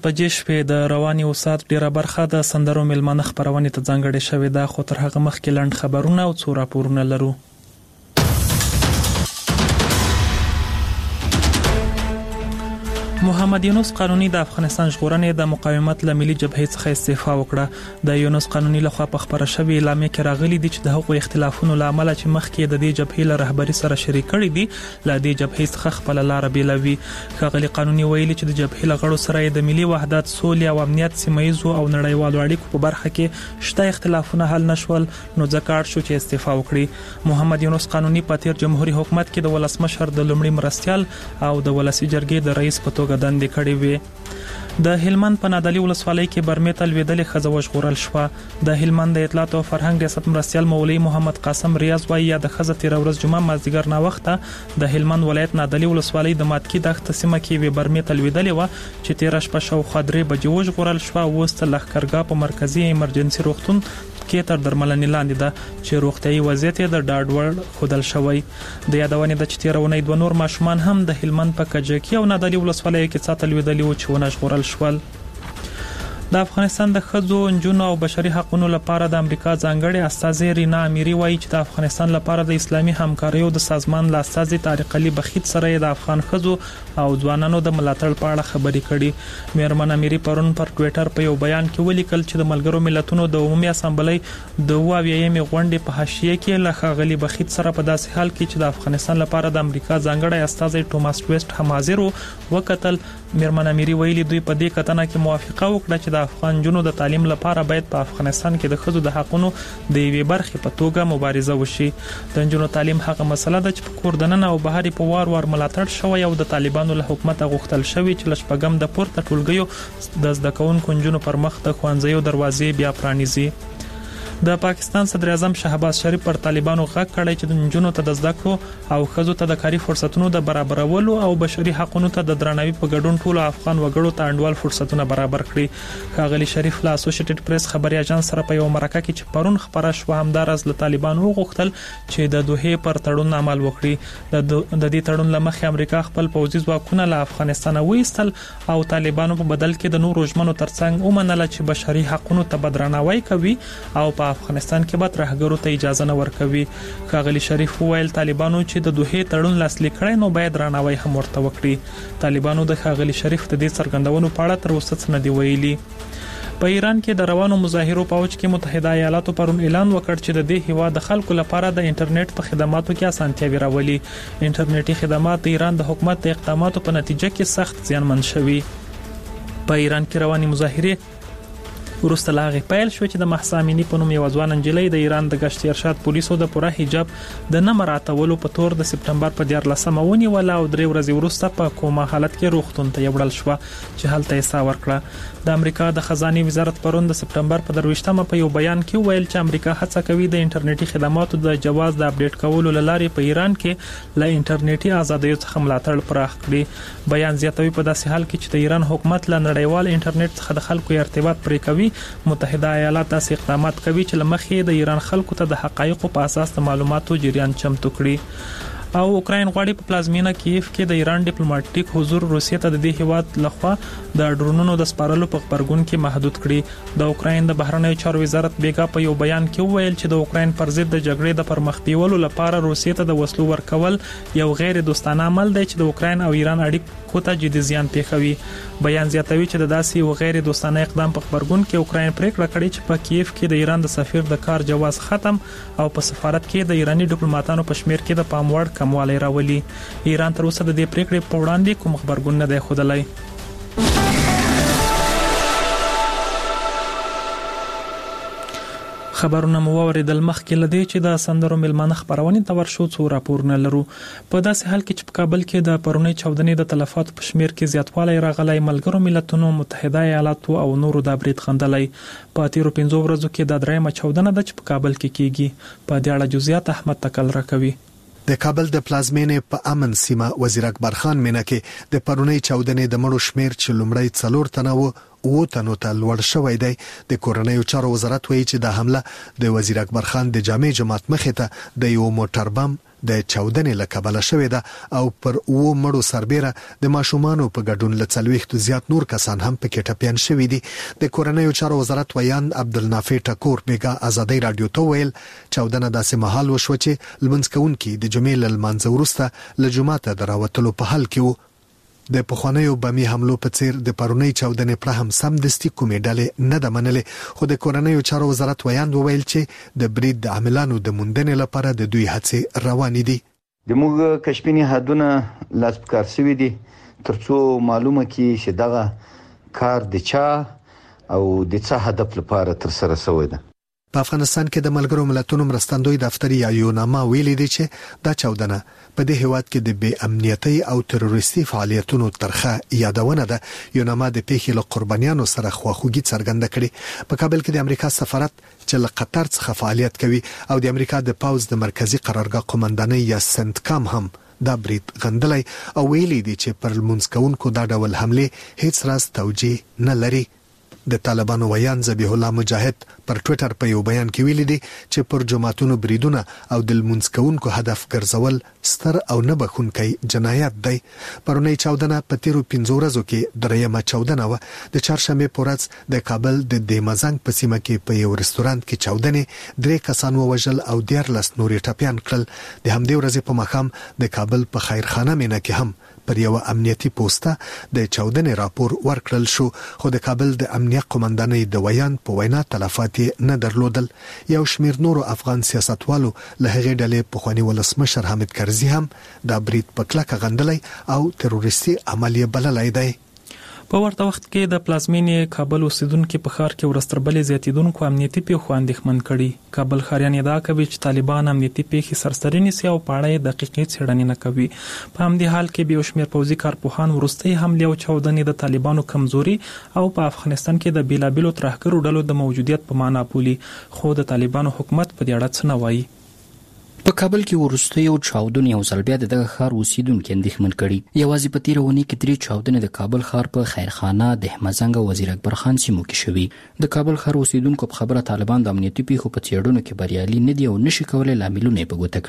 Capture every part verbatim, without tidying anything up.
بجې شپې د رواني اوسات ډیره برخه د سندرو ملمنه خبرونه ته ځانګړې شوې ده، خو تر هغه مخکې لنډ خبرونه او څو راپورونه لرو. محمد یونس قانوني د افغانستان ژغورنې د مقاومت له ملي جبهې څخه استعفا وکړه. د یونس قانوني لخوا په خبره شوې اعلامیه کې راغلي دي چې د حقوقي اختلافونو له امله چې مخکې د دې جبهې له رهبري سره شریک کړي دي، له دې جبهې څخه خپل لار بیلوي. ښاغلي قانوني ویلي چې د جبهې له غړو سره د ملي وحدت، سولې او امنیت، سیمه‌ییزو او نړیوالو اړیکو په برخه کې شته اختلافونه حل نشول، نو ځکه اړ شو چې استعفا وکړي. محمد یونس قانوني په تیر جمهوریت حکومت کې د ولسمشر د لومړي مرستیال او د ولسی جرګې د رئیس په توګه دندې کړې وې. د هلمند په نادعلي ولسوالۍ کې برمې ته لوېدلې ښځه وژغورل شوه. د هلمند د اطلاعات او فرهنګ ریاست مرستیال مولوي محمد قاسم ریاض وايي د ښځه تیر ورځ جمعه مازدیګر ناوخته د هلمند ولایت نادعلي ولسوالۍ د ماتکی دښته سیمه کې وې برمې ته لوېدلې وه چې تیر شپه شاوخوا درې بجې وژغورل شوه. اوس د لښکرګاه په مرکزي ایمرجنسي روغتون کې تر درملنې لاندې ده چې روغتیايي وضعیت یې د ډاډ وړ ښودل شوی. د یادونې د چې تېره اونۍ دوه نور ماشومان هم د هلمند په کجکي او نادعلي ولسوالیو کې ساتل لوېدلي وو چې ونه ژغورل شول. د افغانستان د ښځو، نجونو او بشري حقوقو لپاره د امریکا ځانګړي استازي رینا امیری وایي چې د افغانستان لپاره د اسلامي همکاریو د سازمان له استازي طارق علي بخیت سره د افغان ښځو او ځوانانو د ملاتړ په اړه خبرې کړي. میرمن امیری پرون پر ټوئیټر په یو بیان کې ولیکل چې د ملګرو ملتونو د عمومي اسامبلۍ د اووه اویایم غونډې په حاشیه کې له ښاغلي بخیت سره په داسې حال کې چې د افغانستان لپاره د امریکا ځانګړي استازي ټوماس ویسټ هم حاضر وکتل. میرمن امیری ویلي دوی په دې کتنه کې موافقه وکړه چې د افغان جنونو د تعلیم لپاره باید په افغانستان کې د ښځو د حقوقو د یوې برخې په توګه مبارزه وشي. د جنونو تعلیم هغه مسله ده چې په کور دننه او بهر په وار وار ملاتړ شوی او د طالبانو له حکومت غوښتل شوی چې له شپږم د پورته ټولګیو د زده کوونکو جنونو پر مخ د ښوونځیو دروازې بیا پرانیزي. د پاکستان صدر اعظم شهباز شریف پر طالبانو غږ کړی چې د نجونو ته د زده کړو او ښځو ته د کاري فرصتونو د برابرولو او بشري حقوقو ته د درناوي په ګډون ټولو افغان وګړو ته انډول فرصتونه برابر کړي. ښاغلي شریف له اسوسییټډ پریس خبري اژانس سره په یو مرکه کې چې پرون خبره شوه همدارس له طالبانو وغوښتل چې د دوحې پر تړون عمل وکړي. د دې تړون له مخې امریکا خپل پوځي ځواکونه له افغانستان وایستل او طالبانو په بدل کې د نورو ژمنو ترڅنګ ومنله چې بشري حقوقو ته بدرناوی کوي او په افغانستان کې به ترهګرو ته اجازه نه ورکوي. ښاغلي شریف وویل طالبانو چې د دوحې تړون لاسلیک کړی نو باید درناوی هم ورته وکړي. طالبانو د ښاغلي شریف د دې څرګندونو په اړه تر اوسه څه نه دی ویلي. په ایران کې د روانو مظاهرو په اوج کې متحده ایالاتو پرون اعلان وکړ چې د دې هیواد د خلکو لپاره د انټرنیټ په خدماتو کې اسانتیاوې راولي. انټرنیټي خدمات د ایران د حکومت د اقداماتو په نتیجه کې سخت زیانمن شوي. په ایران کې رواني مظاهره وروسته لاغې پیل شو چې د مهسا امینی په نوم یو ځوان نجلۍ د ایران د گشتي ارشاد پولیسو د پوره حجاب د نه مراعاتولو په تور د سپټمبر په دیارلسمه ونیوله او درې ورځې وروسته په کومه حالت کې روغتون ته یوړل شو چې هلته یې ساه ورکړه. د امریکا د خزانه وزارت پرون د سپټمبر په درویشتمه په یو بیان کې ویل چې امریکا هڅه کوي د انټرنیټي خدماتو د جواز د اپډیټ کولو لارې په ایران کې له انټرنیټي ازادیو څخه ملاتړ پراخ کړي. بیان زیاتوي په داسې حال کې چې د ایران حکومت له نړیوال انټرنیټ څخه د خلکو ارتباط پرې کوي. متحده ایالات داسې اقدامات کوي چې لمخې د ایران خلکو ته د حقایقو په اساس د معلوماتو جریان چمتو کړي. او اوکراین غواړي په پلازمینه کیف کې د ایران ډیپلوماټیک حضور روسیې ته د دې هیواد لخوا د ډرونونو د سپارلو په خبرګون کې محدود کړي. د اوکراین د بهرنیو چارو وزارت بیګا په یو بیان کې وویل چې د اوکراین پر ضد د جګړې د پرمخ بیولو لپاره روسیې ته د وسلو ورکول یو غیر دوستانه عمل دی چې د اوکراین او ایران اړیکو ته جدي زیان پیښوي. بیان زیاتوي چې د داسې یو غیر دوستانه اقدام په خبرګون کې اوکراین پریکړه کړې چې په کیف کې د ایران د سفیر د کار جواز ختم او په سفارت کې د ایرانی ډیپلوماټانو په شمیر کې د پام وړ کموالی راولي. ایران تر اوسه د دې پریکړې په وړاندې کوم خبرګون نه دی ښودلی. خبرونه مو اوریدل مخکې لدی چې د سندرو ملمنه خبرونه تور شو څو راپورونه لرو. په داسې حال کې چې په کابل کې د پرونی چودنې د تلفات په شمیر کې زیاتوالی راغلی، ملګرو ملتونو، متحده ایالاتو او نورو د برید خندلای. په تیرو پنځو ورځو کې د درېمه چودنه د چې په کابل کې کیږي. په دې اړه جزئیات احمد تکل راکوي. د کابل د پلازمینې په امن سیمه وزیر اکبر خان مینکه د پرونی چودنې د مړو شمیر چې لومړی څلور تنه وو او تنو ته لوړ شوی دی. د کورنیو چارو وزارت وایي چې د حمله د وزیر اکبر خان د جامع جماعت مخې ته د یو موټر بم د چاودنې له کبله شوې ده او پر و مړو سربېره د ماشومانو په ګډون له څلوېښتو زیات نور کسان هم پکې ټپیان شوي دي. د کورنیو چارو وزارت ویاند عبدالنافع ټکور بیګا ازادي رادیو ته ویل چاودنه داسې مهال وشوه چې لمونځ کوونکي د جمعې له لمانځه وروسته له جوماته د راوتلو په حال کې وو. د پخوانیو بمي حملو په څیر د پرونی چاودنې پر هم سمدستي کومې ډلې نه د منلې، خو د کورنیو چارو وزارت ویاند وویل چې د برید د عاملانو د موندنې لپاره د دوی هڅې روانې دي. د موږ کشفي نهادونه لاس په کار شوي دي ترڅو معلومه کړي چې دغه کار د چا او د څه هدف لپاره تر سره شوی ده. په افغانستان کې د ملګرو ملتونو مرستندوی دفتر یا یوناما ویلي دی چې دا چاودنه په دې هیواد کې د بې امنیتۍ او تروریستي فعالیتونو ترخه یادونه ده. یوناما د پیښې له قربانیانو سره خواخوږي څرګنده کړې. په کابل کې د امریکا سفارت چې له قطر څخه فعالیت کوي او د امریکا د پاوز د مرکزی قرارګاه قومندانۍ یا سنتکام هم دا برید غندلی او ویلي دی چې پر لمونځ کوونکو دا ډول حمله هیڅ راز توجیه نه لري. د طالبانو ویان ذبیح الله مجاهد پر ټوئیټر په یو بیان کې ویلي دي چې پر جماعتونو بریدونه او د لمونځ کوونکو هدف ګرځول ستر او نه بخښونکی جنایت دی. پرونی چاودنه په تیرو پنځو ورځو کې درېیمه چاودنه وه. د چهارشنبې په ورځ د کابل د دیمزنګ په سیمه کې په یو رستورانت کې چاودنې درې کسان ووژل او دیارلس نورې ټپیان کړل. د همدې ورځې په ماښام د کابل په خیرخانه مینه کې هم پر یو امنیتي پوسټه د چاودنې راپور ورکړل شو، خو د کابل د امنیت قومندانۍ د ویان په وینا تلفات نه درلودل. یو شمیر نورو افغان سیاستوالو له هغې ډلې پخوانی ولسمشر حامد کرزي هم دا برید په کلکه غندلی او تروریستي عمل یې بللی دی. په ورته وخت کې د پلازمینې کابل اوسیدونکو په ښار کې ورستربلې زیاتیدونکو امنیتي پیښو اندېښمن کړي. کابل ښاریان ادعا کوي چې طالبان امنیتي پیښې سرسري نیسي او په اړه یې دقیقې څېړنې نه کوي. په همدې حال کې به یو شمېر پوځي کارپوهان وروستۍ حملې او چاودنې د طالبانو کمزوري او په افغانستان کې د بیلابیلو ترهګرو ډلو د موجودیت په معنا بولي، خو د طالبانو حکومت په دې اړه څه نه وایي. په کابل کې وروستیو چاودنې یو ځل بیا دغه ښار اوسیدونکي اندېښمن کړي. یوازې په تېره اونۍ کې درې چاودنې د کابل ښار په خیرخانه، دهمزنګ او وزیر اکبر خان سیمو کې شوي. د کابل ښار اوسیدونکو په خبره طالبان د امنیتي پیښو په څېړنو کې بریالي نه دي او نشي کولی لاملونه یې په ګوته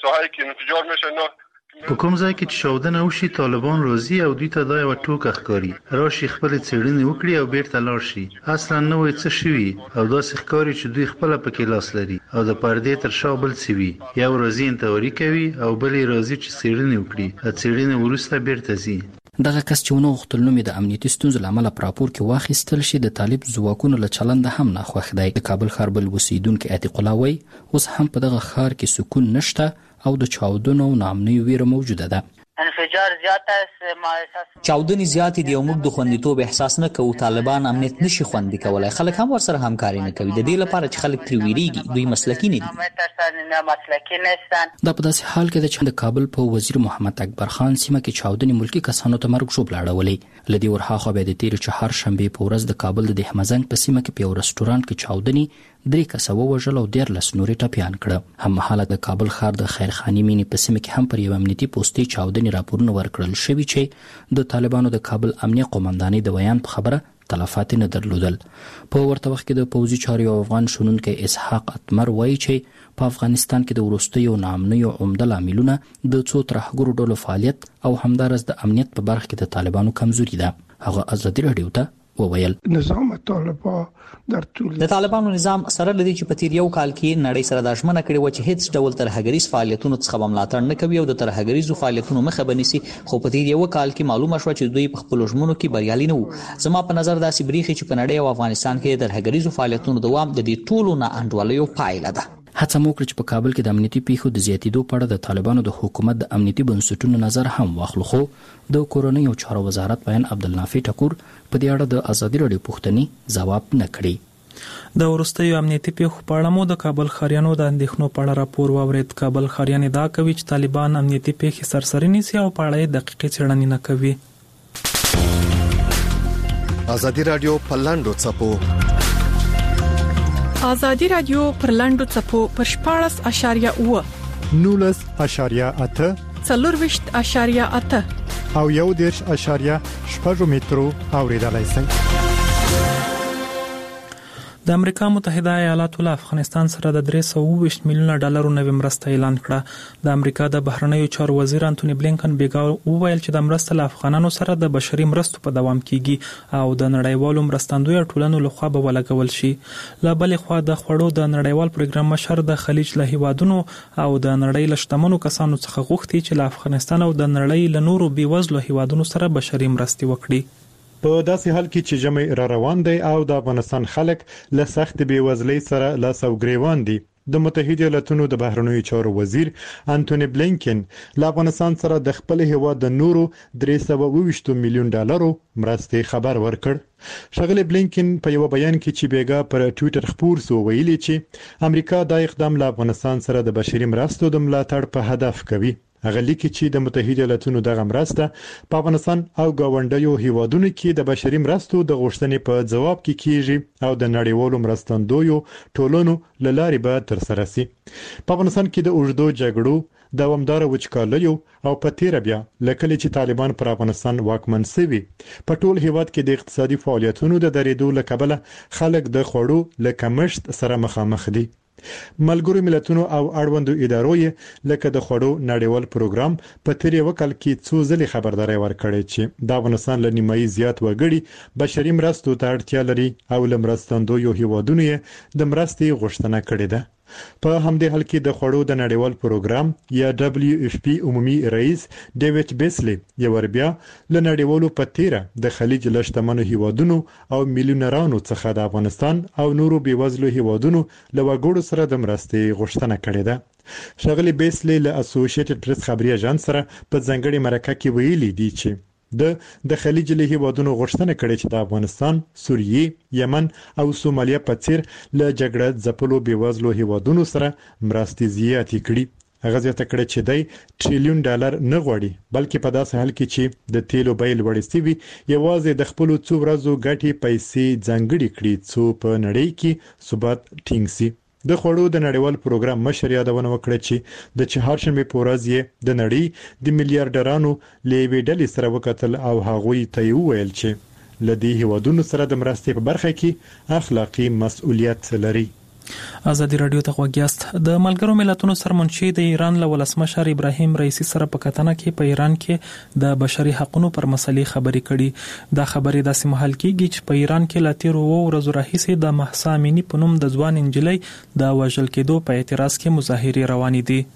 کړي. په کوم ځای کې چې چاودنه وشي طالبان راځي او دوی ته دا یوه ټوکه ښکاري، راشي خپلې څېړنې وکړي او بیرته لاړ شي. اصلا نه وایي څه شوي او داسې ښکاري چې دوی خپله پکې لاس لري او د پردې تر شا بل څه وي. یو راځي انتواري کوي او بل یې راځي چې څېړنې وکړي، څېړنې وروسته بیرته ځي. دغه کس چې ونه غوښتل نوم یې د امنیتي ستونزو له امله په راپور کې واخیستل شي د طالب ځواکونو له چلنده هم ناخوښ دی. د کابل ښار بل اوسیدونکی عتیق الله وایي اوس هم په دغه ښار کې سکون نشته او د چاودنو او ناامنیو ویره موجوده ده. انفجار زیات است ما احساس چاودنې زیاتې دي او موږ د خوندیتوب احساس نه کوو. طالبان امنیت نشي خوندي کولای، خلک هم ورسره همکاري نه کوي. د دې لپاره چې خلک ترې ویریږي دوی مسلکي نه دي. دا په داسې حال کې ده چې د کابل په وزیر محمد اکبر خان سیمه کې چاودنې ملکي کسانو ته مرګ ژوبله اړولې. له دې ورهاخوا بیا د تېرې چهارشنبې په ورځ د کابل د دهمزنګ په سیمه کې په یو رستورانت کې چاودنې درې کسه ووژل او دیارلس نورې ټپیان کړه. هممهاله د کابل ښار د خیرخانې مینې په سیمه کې هم پر یو امنیتي پوستې چاودنې راپورونه ورکړل شوي چې د طالبانو د کابل امنیه قومندانۍ د ویان په خبره تلفات نه درلودل. په ورته وخت کې د پوځي چارو افغان شنونکی اسحاق اتمر وایي چې په افغانستان کې د وروستیو ناامنیو عمده لاملونه د څو ترهګرو ډلو فعالیت او همدارس د امنیت په برخه کې د طالبانو کمزوري ده. هغه ازادي رادیو ته وویل نظام طالبان در طول د طالبانو نظام سره لدی چې په تیر یو کال کې نړۍ سره د ژمنه کړې و چې هیڅ ډول ترهګریز فعالیتونو څخه ملاتړ نه کوي او د ترهګریزو فعالیتونو مخه بنسي، خو په تیر یو کال کې معلومه شو چې دوی په خپل ژمنو کې بریالي نه وو. زما په نظر داسې بریخي چې په نړۍ او افغانستان کې د ترهګریزو فعالیتونو دوام د دې ټولو نه انډولیو پایله ده. هڅه مو وکړه چې په کابل کې د امنیتي پیښو د زیاتېدو په اړه د طالبانو د حکومت د امنیتي بنسټونو نظر هم واخلو، خو د کورنیو چارو وزارت ویاند عبدالنافع ټکور په دې اړه د ازادي راډیو پوښتنې ځواب نه کړي. د وروستیو امنیتي پیښو په اړه مو د کابل ښاریانو د اندېښنو په اړه راپور واورېد. کابل ښاریان ادعا کوي چې طالبان امنیتي پیښې سرسري نیسي او په اړه یې دقیقې څېړنې نه کوي. ازادي راډیو په لاندو څپو ازادي راډیو پر لاندو څپو پر شپاړس اشاریه اوه نولس اشاریه اته څلورویشت اشاریه اته او یو دېرش اشاریه شپږ مترو اوریدلای شئ. د امریکا متحده ایالاتو له افغانستان سره د درې سوه اووه ویشت میلیونه ډالرو نوې مرسته اعلان کړه. د امریکا د بهرنیو چارو وزیر انټونی بلینکن بیګا وویل چې د مرسته له افغانانو سره د بشري مرستو په دوام کیږي او د نړیوالو مرستندوی ټولنو لخوا به ولګول شي. له بلې خوا د خوړو د نړیوال پروګرام مشر د خلیج له هیوادونو او د نړۍ له شتمنو کسانو څخه غوښتي چې له افغانستان او د نړۍ له نورو بیوزلو هیوادونو سره بشري مرستې وکړي. په داسې حال کې چې جمع را روان دی او د افغانستان خلک له سخت بیوزلۍ سره لاس او ګریوان دي، د متحده ایالاتونو د بهرنیو چارو وزیر انټونی بلینکن له افغانستان سره د خپل هیواد د نورو درې سوه اووه ویشت میلیون ډالرو مرستې خبر ورکړ. ښاغلی بلینکن په یو بیان کې چې بیګا پر ټوئیټر خپور سو ویلي چې امریکا دا اقدام له افغانستان سره د بشري مرستو د ملاتړ په هدف کوي. هغه لیکي چې د متحده ایالاتونو دغه مرسته په افغانستان او ګاونډیو هیوادونو کې د بشري مرستو د غوښتنې په جواب کې کیږي او د نړیوالو مرستندویو ټولنو له لارې به تر سره شي. په افغانستان کې د اوږدو جګړو دوامدار وچکالیو او په تیر بیا لکه چې طالبان پر افغانستان واکمن شوي په ټول هیواد کې د اقتصادي فعالیتونو د درېدو له کبله خلک د خوړو له کمښت سره مخامخ دي. ملګرو ملتونو او اړوندو ادارو لکه د خوړو نړیوال پروګرام په تیر یو کال کې څو ځلې خبرداري ورکړې چې د افغانستان له نیمایي زیات وګړي بشري مرستو ته اړتیا لري او لمرستندویو هیوادونو د مرستې غوښتنه کړې ده. په همدې حال کې د خوړو د نړیوال پروګرام یا دبليو اف پی عمومي رئیس ډیوډ بیسلی یو بیا له نړیوالو په تیره د خلیج له شتمنو هیوادونو او میلیونرانو څخه د افغانستان او نورو بیوزلو هیوادونو له وګړو سره د مرستې غوښتنه کړې ده. ښاغلی بیسلی له اسوسییټډ پریس خبري اژانس سره په ځنګړي مرکه کې ویلي دی چې د د خلیج له هیوادونو غوښتنه کړې چې د افغانستان، سوریه، یمن او سومالیا په څیر له جګړه ځپلو بیوزلو هیوادونو سره مرستې زیاتې کړي. هغه زیاته کړې چې د ټریلیون ډالر نه غواړي بلکې په داسې حال کې چې د تیلو بیه لوړې شوي یوازې د خپل څو ورځو ګټې پیسې ځانګړي کړي څو په نړۍ کې ثبات ټینګ شي. د خوړو د نړیوال پروګرام مشر یادونه وکړه چې د چهارشنبه په ورځ یې د نړۍ د میلیارډرانو لیوي ډلې سره وکتل او هغوی ته ویل چې لدی هیوادونو سره د مرستې په برخه کې اخلاقی مسؤلیت لري. ازادي رادیو ته غوږیاست. د ملګرو ملتونو سرمنشي د ایران له ولسمشر ابراهیم رئیسی سره په کتنه کې په ایران کې د بشري حقوقو پر مسلې خبرې کړي. دا خبرې داسې مهال کېږي چې په ایران کې لا تیر وو ورځو راهیسې د مهسا امینی په نوم د ځوان انجلۍ د وژل کېدو په اعتراض کې مظاهرې روانې دي.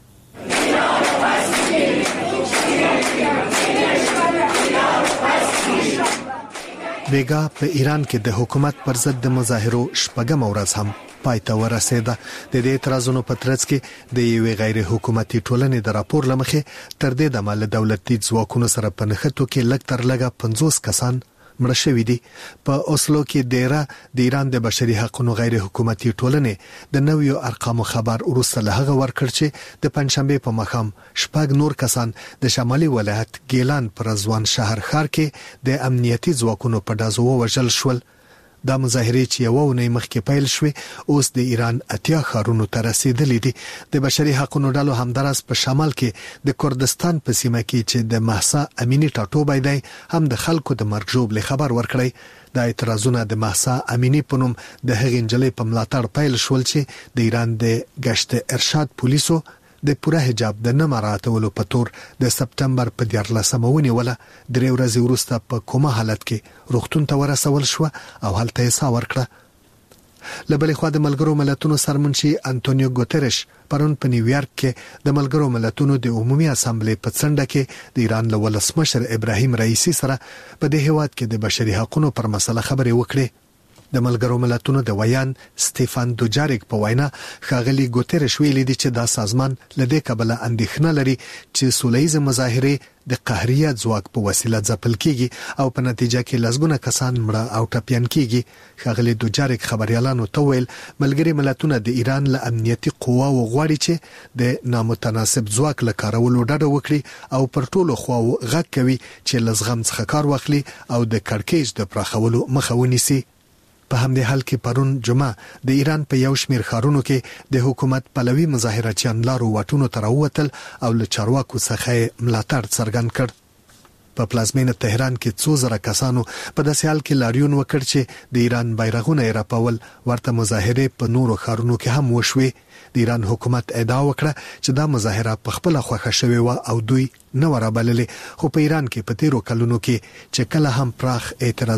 بیګا په ایران کې د حکومت پر ضد د مظاهرو شپږم ورځ هم پایته ورسېده. د دې اعتراضونو په ترڅ کې د یوې غیر حکومتي ټولنې د راپور لمخې تر دې د مال دولتي ځواکونو سره په نښتو کې لږ تر لږه پنځوس کسان مړه شوي دي. په اوسلو کې ډیره د ایران د بشري حقوقو غیر حکومتي ټولنې د نویو ارقامو خبر وروسته له هغه ورکړ چې د پنځشنبه په مخام شپږ نور کسان د شمالي ولایت ګیلان پر ځوان شهر ښار کې د امنیتي ځواکونو په ډزو وژل شول. دا مظاهرې چې یو ونې مخکې پیل شوې اوس د ایران اتیا ښارونو ته رسیدلې دي. د بشري حقوقو ډلو همدارس په شمال کې د کردستان په سیمه کې چې د مهسا امینی ټاټوبی دی هم د خلکو د مرګ ژوبلې خبر ورکړی. د اعتراضونو د مهسا امینی په نوم د هغې نجلۍ په ملاتړ پیل شول چې د ایران د گشت ارشاد پولیسو د پوره حجاب د نه مراعاتولو په تور د سپتمبر په دیارلسمه ونیوله. درې ورځې وروسته په کومه حالت کې روغتون ته ورسول شو او هلته یې ساه ورکړه. له بلې خوا د ملګرو ملتونو سرمنشي انټونیو ګوتریش پرون په نیویارک کې د ملګرو ملتونو د عمومي اسامبلې په څنډه کې د ایران له ولسمشر ابراهیم رئیسی سره په دې هیواد کې د بشري حقوقو پر مسله خبرې وکړې. د ملګرو ملتونو د ویان سټيفان دوجاریک په وینا ښاغلي ګوتریش ویلي دي چې دا سازمان لدې کبله اندېښنه لري چې سولهییزه مظاهرې د قهریه ځواک په وسیله ځپل کیږي او په نتیجه کې لسګونه کسان مړه او ټپیان کیږي. ښاغلي دوجاریک خبريالانو ته ویل ملګري ملتونه د ایران له امنیتي قواو غواړي چې د نامتناسب ځواک له کارولو ډډه وکړي او پر ټولو خواو غږ کوي چې لزغم څخه کار واخلي او د کړکېچ د پراخولو مخه ونیسي. په همدې حال کې پرون جمعه د ایران په یو شمېر ښارونو کې د حکومت پلوي مظاهرچیان لارو واټونو ته راووتل او له چارواکو څخه ملاتړ څرګند کړ. په پلازمینه تهران کې څو زره کسانو په داسې حال کې لاریون وکړ چې د ایران بیرغونه یې راپول. ورته مظاهره په نورو ښارونو کې هم وشوي. د ایران حکومت ادعا وکړه چې دا مظاهره په خپل خوښه شوې و او دوی نه ورابللې، خو په ایران کې په تیرو کلونو کې چې کله هم پراخ اعتراض